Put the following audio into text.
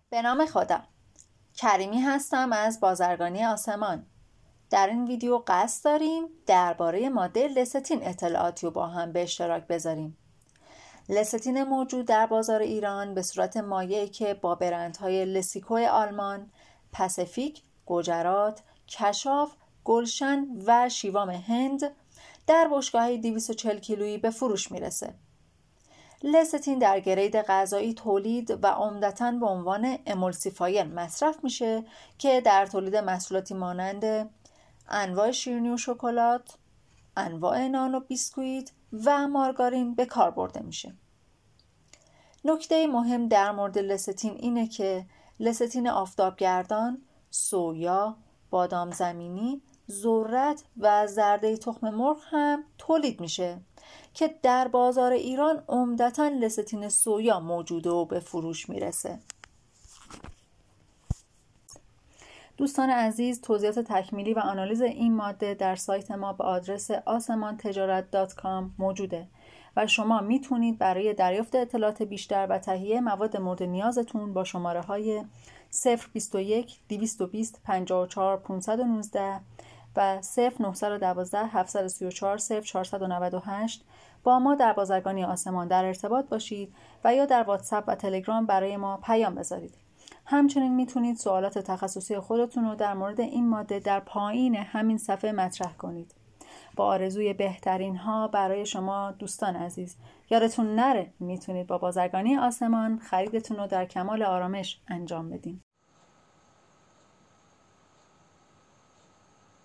به نام خدا. کریمی هستم از بازرگانی آسمان. در این ویدیو قصد داریم درباره ماده لستین اطلاعاتی رو با هم به اشتراک بذاریم. لستین موجود در بازار ایران به صورت مایعی که با برندهای لسیکو آلمان، پاسیفیک، گوجرات، کشاف، گلشن و شیوام هند در بشکه‌های 240 کیلویی به فروش میرسه. لستین در گرید غذایی تولید و عمدتاً به عنوان امولسیفایر مصرف میشه که در تولید محصولاتی مانند انواع شیرینی و شکلات، انواع نان و بیسکویت و مارگارین به کار برده میشه. نکته مهم در مورد لستین اینه که لستین آفتابگردان، سویا، بادام زمینی، ذرت و زرده تخم مرغ هم تولید میشه که در بازار ایران عمدتاً لستین سویا موجوده و به فروش میرسه. دوستان عزیز، توضیحات تکمیلی و آنالیز این ماده در سایت ما به آدرس asamantejarat.com موجوده و شما میتونید برای دریافت اطلاعات بیشتر و تهیه مواد مورد نیازتون با شماره های 021 220 54 519 و 0912 734 0498 با ما در بازرگانی آسمان در ارتباط باشید و یا در واتساپ و تلگرام برای ما پیام بذارید. همچنین میتونید سوالات تخصصی خودتون رو در مورد این ماده در پایین همین صفحه مطرح کنید. با آرزوی بهترین ها برای شما دوستان عزیز. یادتون نره میتونید با بازرگانی آسمان خریدتون رو در کمال آرامش انجام بدین.